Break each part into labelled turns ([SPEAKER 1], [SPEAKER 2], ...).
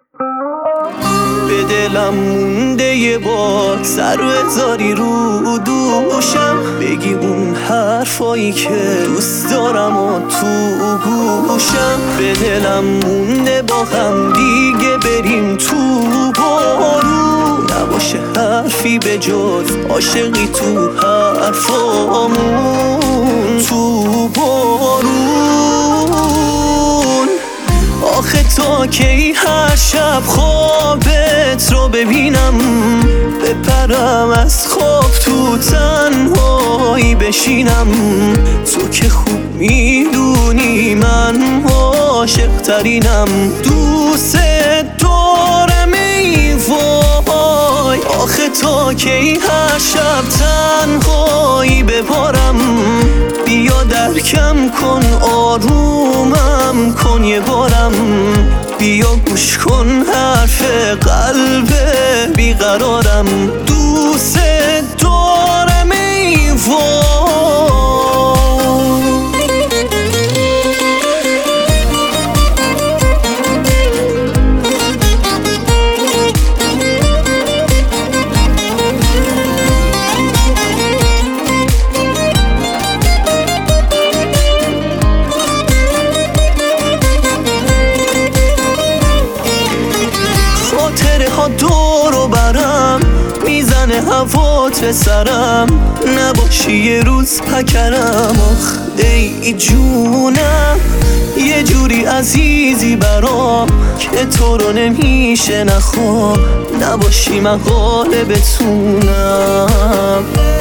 [SPEAKER 1] به دلم مونده یه بار سر و هزاری رو دوشم، بگی اون حرفایی که دوست دارم و تو گوشم. به دلم مونده با هم دیگه بریم تو بارون، نباشه حرفی به جز عاشقی تو حرفامون. تو بارون آخه تا کی هر شب خوابت رو ببینم، بپرم از خواب تو تنهایی بشینم. تو که خوب میدونی من عاشق ترینم، دوست دارم ای وای. آخه تا کی هر شب تنهایی ببارم، بیا درکم کن آرومم کن یه بارم، بیا گوش کن حرف قلب بیقرارم. دوست دارم ای وای. دورو برم میزنه هوات به سرم، نباشی یه روز پکرم. آخ ای جونم یه جوری عزیزی برام که تو رو نمیشه نخوام، نباشی من حاله بتونم.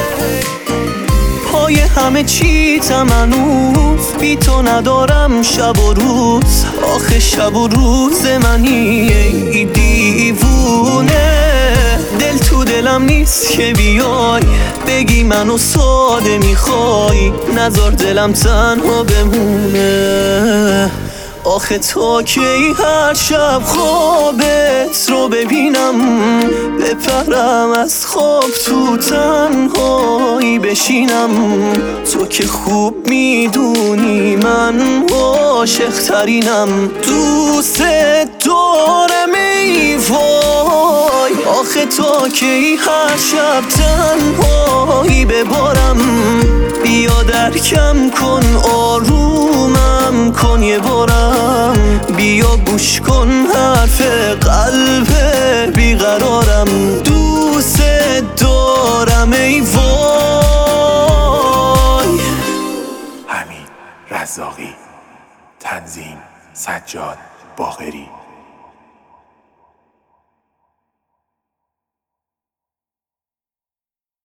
[SPEAKER 1] پای همه چی تمنوز بی تو ندارم شب و روز، آخه شب و روز منی ای دیوونه. دل تو دلم نیست که بیای بگی منو ساده میخوای، نذار دلم تنها بمونه. آخه تا کی هر شب خوابت رو ببینم، بپرم از خواب تو تنهایی بشینم. تو که خوب میدونی من عاشق ترینم، دوست دارم ای وای. آخه تا کی هر شب تنهایی ببارم، بیا درکم کن آرومم کن یه بارم، بیا گوش کن حرف قلب بیقرارم. دوست دارم ای وای.
[SPEAKER 2] حمید رزاقی، تنظیم سجاد باقری.